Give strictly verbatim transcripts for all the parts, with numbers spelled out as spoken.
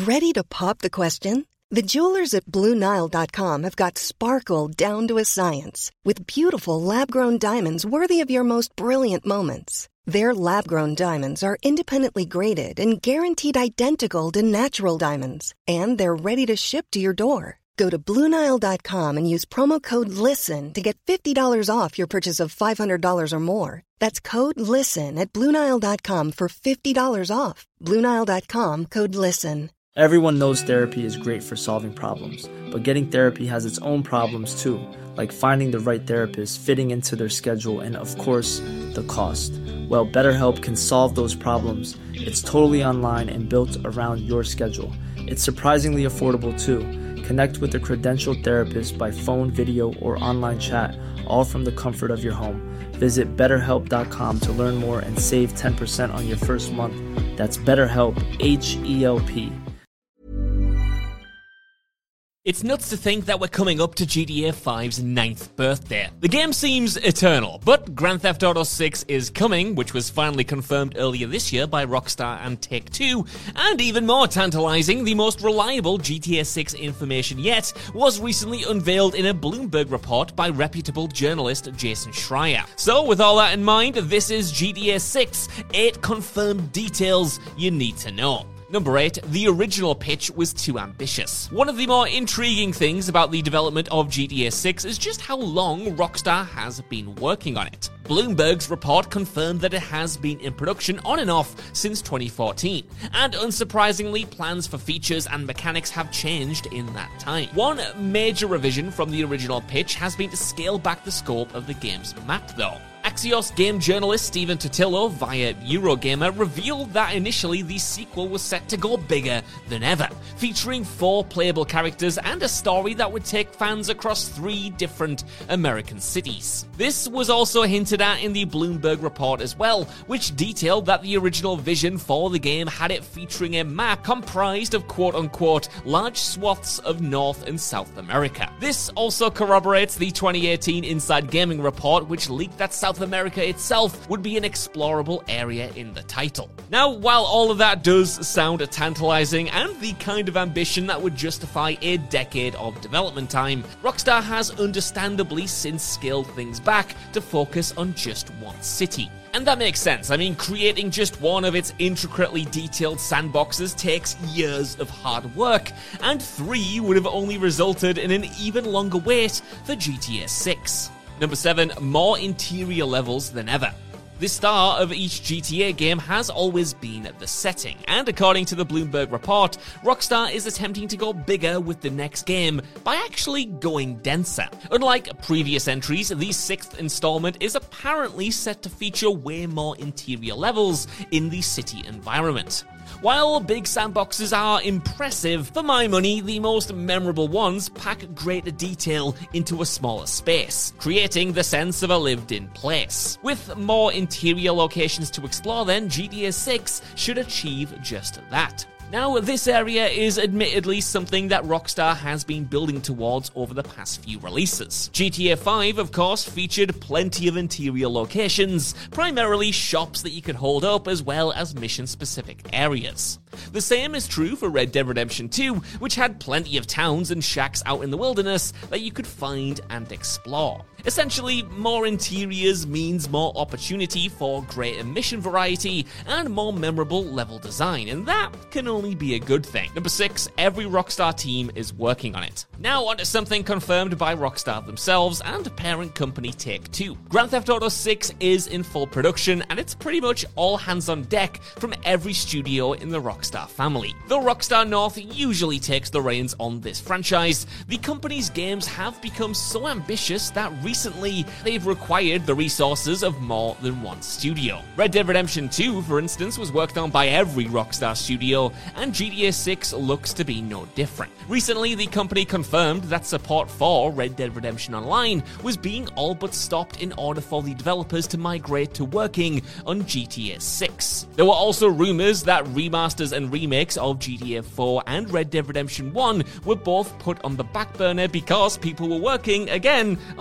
Ready to pop the question? The jewelers at Blue Nile dot com have got sparkle down to a science with beautiful lab-grown diamonds worthy of your most brilliant moments. Their lab-grown diamonds are independently graded and guaranteed identical to natural diamonds, and they're ready to ship to your door. Go to Blue Nile dot com and use promo code LISTEN to get fifty dollars off your purchase of five hundred dollars or more. That's code LISTEN at Blue Nile dot com for fifty dollars off. Blue Nile dot com, code LISTEN. Everyone knows therapy is great for solving problems, but getting therapy has its own problems too, like finding the right therapist, fitting into their schedule, and of course, the cost. Well, BetterHelp can solve those problems. It's totally online and built around your schedule. It's surprisingly affordable too. Connect with a credentialed therapist by phone, video, or online chat, all from the comfort of your home. Visit better help dot com to learn more and save ten percent on your first month. That's BetterHelp, H E L P. It's nuts to think that we're coming up to G T A five's ninth birthday. The game seems eternal, but Grand Theft Auto six is coming, which was finally confirmed earlier this year by Rockstar and Take-Two, and even more tantalizing, the most reliable G T A six information yet was recently unveiled in a Bloomberg report by reputable journalist Jason Schreier. So, with all that in mind, this is G T A six, eight confirmed details you need to know. Number eight, the original pitch was too ambitious. One of the more intriguing things about the development of G T A six is just how long Rockstar has been working on it. Bloomberg's report confirmed that it has been in production on and off since twenty fourteen, and unsurprisingly, plans for features and mechanics have changed in that time. One major revision from the original pitch has been to scale back the scope of the game's map, though. Axios game journalist Stephen Totilo via Eurogamer revealed that initially the sequel was set to go bigger than ever, featuring four playable characters and a story that would take fans across three different American cities. This was also hinted at in the Bloomberg report as well, which detailed that the original vision for the game had it featuring a map comprised of quote-unquote large swaths of North and South America. This also corroborates the twenty eighteen Inside Gaming report, which leaked that South America itself would be an explorable area in the title. Now, while all of that does sound tantalizing and the kind of ambition that would justify a decade of development time, Rockstar has understandably since scaled things back to focus on just one city. And that makes sense. I mean, creating just one of its intricately detailed sandboxes takes years of hard work, and three would have only resulted in an even longer wait for G T A six. Number seven, more interior levels than ever. The star of each G T A game has always been the setting, and according to the Bloomberg report, Rockstar is attempting to go bigger with the next game by actually going denser. Unlike previous entries, the sixth installment is apparently set to feature way more interior levels in the city environment. While big sandboxes are impressive, for my money, the most memorable ones pack greater detail into a smaller space, creating the sense of a lived-in place. With more interior locations to explore then, G T A six should achieve just that. Now, this area is admittedly something that Rockstar has been building towards over the past few releases. G T A five, of course, featured plenty of interior locations, primarily shops that you could hold up as well as mission-specific areas. The same is true for Red Dead Redemption two, which had plenty of towns and shacks out in the wilderness that you could find and explore. Essentially, more interiors means more opportunity for greater mission variety and more memorable level design, and that can only be a good thing. Number six, every Rockstar team is working on it. Now onto something confirmed by Rockstar themselves and parent company Take-Two. Grand Theft Auto six is in full production, and it's pretty much all hands on deck from every studio in the Rockstar family. Though Rockstar North usually takes the reins on this franchise, the company's games have become so ambitious that recently they've required the resources of more than one studio. Red Dead Redemption two, for instance, was worked on by every Rockstar studio, and G T A six looks to be no different. Recently, the company confirmed that support for Red Dead Redemption Online was being all but stopped in order for the developers to migrate to working on G T A six. There were also rumors that remasters and remakes of G T A four and Red Dead Redemption one were both put on the back burner because people were working, again, on Grand Theft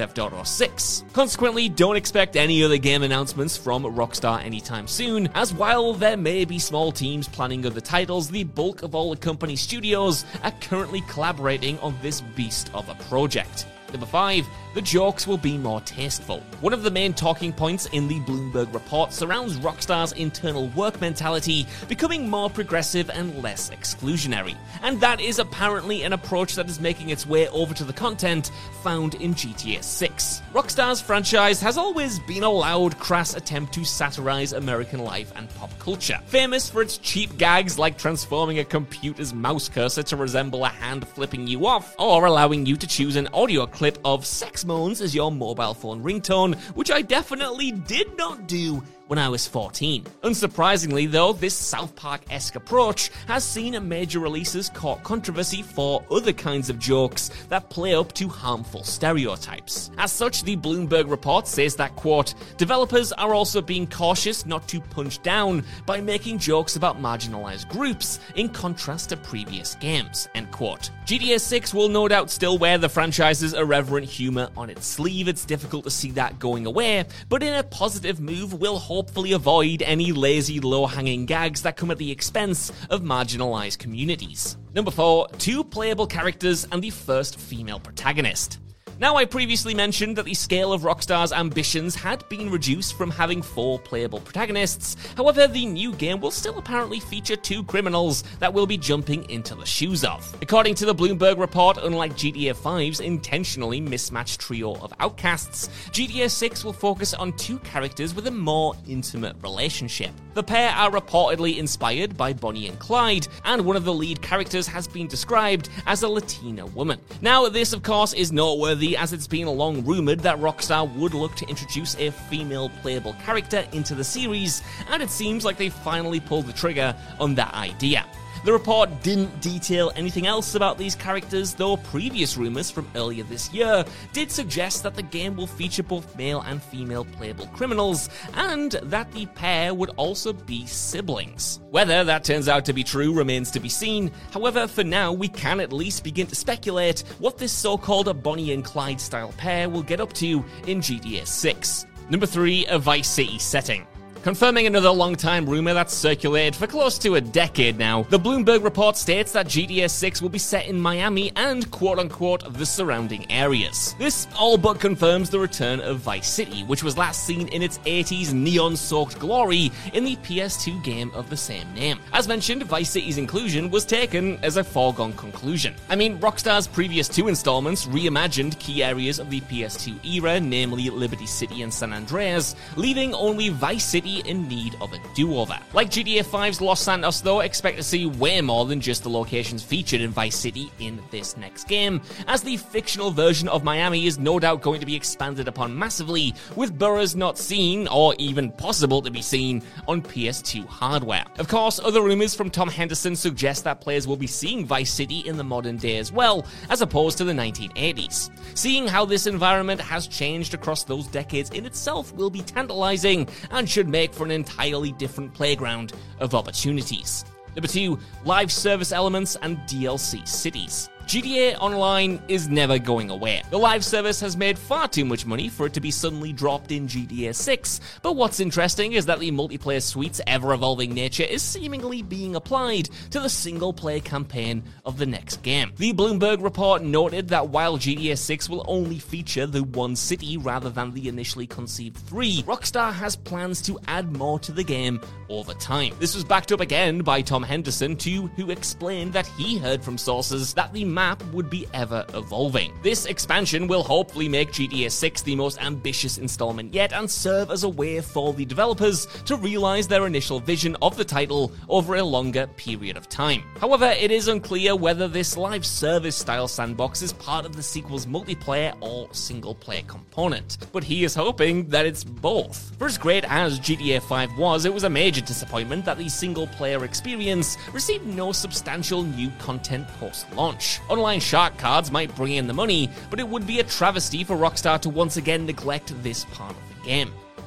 Theft Auto six. Consequently, don't expect any other game announcements from Rockstar anytime soon, as while there may be small teams planning other titles, the bulk of all the company's studios are currently collaborating on this beast of a project. Number five, the jokes will be more tasteful. One of the main talking points in the Bloomberg report surrounds Rockstar's internal work mentality becoming more progressive and less exclusionary. And that is apparently an approach that is making its way over to the content found in G T A six. Rockstar's franchise has always been a loud, crass attempt to satirize American life and pop culture. Famous for its cheap gags like transforming a computer's mouse cursor to resemble a hand flipping you off, or allowing you to choose an audio clip of sex moans as your mobile phone ringtone, which I definitely did not do when I was fourteen. Unsurprisingly though, this South Park-esque approach has seen major releases caught controversy for other kinds of jokes that play up to harmful stereotypes. As such, the Bloomberg report says that, quote, developers are also being cautious not to punch down by making jokes about marginalized groups in contrast to previous games, end quote. G T A six will no doubt still wear the franchise's irreverent humor on its sleeve. It's difficult to see that going away, but in a positive move will hopefully avoid any lazy, low-hanging gags that come at the expense of marginalized communities. Number four, two playable characters and the first female protagonist. Now, I previously mentioned that the scale of Rockstar's ambitions had been reduced from having four playable protagonists. However, the new game will still apparently feature two criminals that will be jumping into the shoes of. According to the Bloomberg report, unlike G T A five's intentionally mismatched trio of outcasts, G T A six will focus on two characters with a more intimate relationship. The pair are reportedly inspired by Bonnie and Clyde, and one of the lead characters has been described as a Latina woman. Now, this of course is noteworthy, as it's been long rumoured that Rockstar would look to introduce a female playable character into the series, and it seems like they finally pulled the trigger on that idea. The report didn't detail anything else about these characters, though previous rumours from earlier this year did suggest that the game will feature both male and female playable criminals, and that the pair would also be siblings. Whether that turns out to be true remains to be seen. However, for now, we can at least begin to speculate what this so-called Bonnie and Clyde style pair will get up to in G T A six. Number three, a Vice City setting. Confirming another long-time rumor that's circulated for close to a decade now, the Bloomberg report states that G T A six will be set in Miami and quote-unquote the surrounding areas. This all but confirms the return of Vice City, which was last seen in its eighties neon-soaked glory in the P S two game of the same name. As mentioned, Vice City's inclusion was taken as a foregone conclusion. I mean, Rockstar's previous two installments reimagined key areas of the P S two era, namely Liberty City and San Andreas, leaving only Vice City in need of a do-over. Like G T A five's Los Santos though, expect to see way more than just the locations featured in Vice City in this next game, as the fictional version of Miami is no doubt going to be expanded upon massively, with boroughs not seen, or even possible to be seen, on P S two hardware. Of course, other rumours from Tom Henderson suggest that players will be seeing Vice City in the modern day as well, as opposed to the nineteen eighties. Seeing how this environment has changed across those decades in itself will be tantalizing, and should make for an entirely different playground of opportunities. Number two, live service elements and D L C cities. G T A Online is never going away. The live service has made far too much money for it to be suddenly dropped in G T A six, but what's interesting is that the multiplayer suite's ever-evolving nature is seemingly being applied to the single-player campaign of the next game. The Bloomberg report noted that while G T A six will only feature the one city rather than the initially conceived three, Rockstar has plans to add more to the game over time. This was backed up again by Tom Henderson too, who explained that he heard from sources that the map would be ever evolving. This expansion will hopefully make G T A six the most ambitious installment yet and serve as a way for the developers to realize their initial vision of the title over a longer period of time. However, it is unclear whether this live service style sandbox is part of the sequel's multiplayer or single player component, but he is hoping that it's both. For as great as G T A five was, it was a major disappointment that the single player experience received no substantial new content post-launch. Online shark cards might bring in the money, but it would be a travesty for Rockstar to once again neglect this part of the game.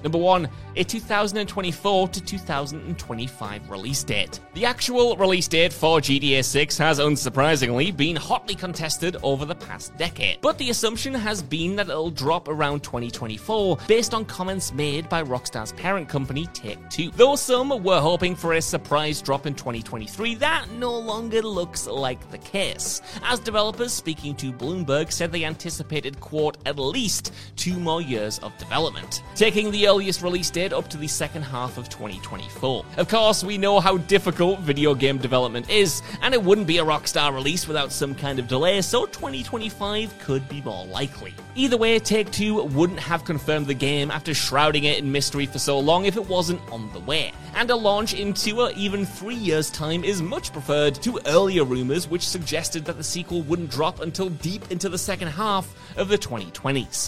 Number one, a two thousand twenty-four to two thousand twenty-five release date. The actual release date for G T A six has unsurprisingly been hotly contested over the past decade, but the assumption has been that it'll drop around twenty twenty-four based on comments made by Rockstar's parent company Take-Two. Though some were hoping for a surprise drop in twenty twenty-three, that no longer looks like the case, as developers speaking to Bloomberg said they anticipated, quote, at least two more years of development, taking the earliest release date up to the second half of twenty twenty-four. Of course, we know how difficult video game development is, and it wouldn't be a Rockstar release without some kind of delay, so twenty twenty-five could be more likely. Either way, Take-Two wouldn't have confirmed the game after shrouding it in mystery for so long if it wasn't on the way, and a launch in two or even three years' time is much preferred to earlier rumors which suggested that the sequel wouldn't drop until deep into the second half of the twenty twenties.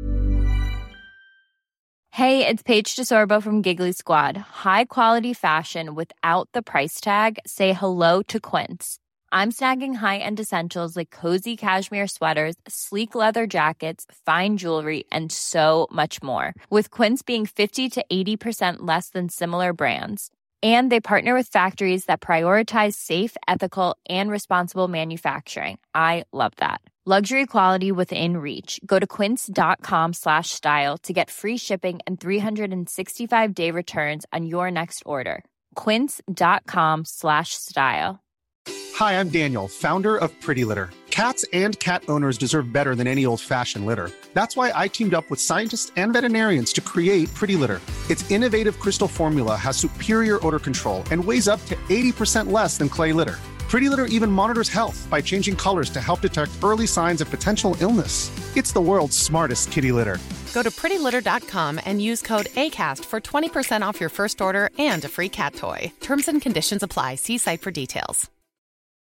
Hey, it's Paige DeSorbo from Giggly Squad. High quality fashion without the price tag. Say hello to Quince. I'm snagging high-end essentials like cozy cashmere sweaters, sleek leather jackets, fine jewelry, and so much more. With Quince being fifty to eighty percent less than similar brands. And they partner with factories that prioritize safe, ethical, and responsible manufacturing. I love that. Luxury quality within reach. Go to quince.com slash style to get free shipping and three sixty-five day returns on your next order. Quince.com slash style. Hi, I'm Daniel, founder of Pretty Litter. Cats and cat owners deserve better than any old-fashioned litter. That's why I teamed up with scientists and veterinarians to create Pretty Litter. Its innovative crystal formula has superior odor control and weighs up to eighty percent less than clay litter. Pretty Litter even monitors health by changing colors to help detect early signs of potential illness. It's the world's smartest kitty litter. Go to pretty litter dot com and use code ACAST for twenty percent off your first order and a free cat toy. Terms and conditions apply. See site for details.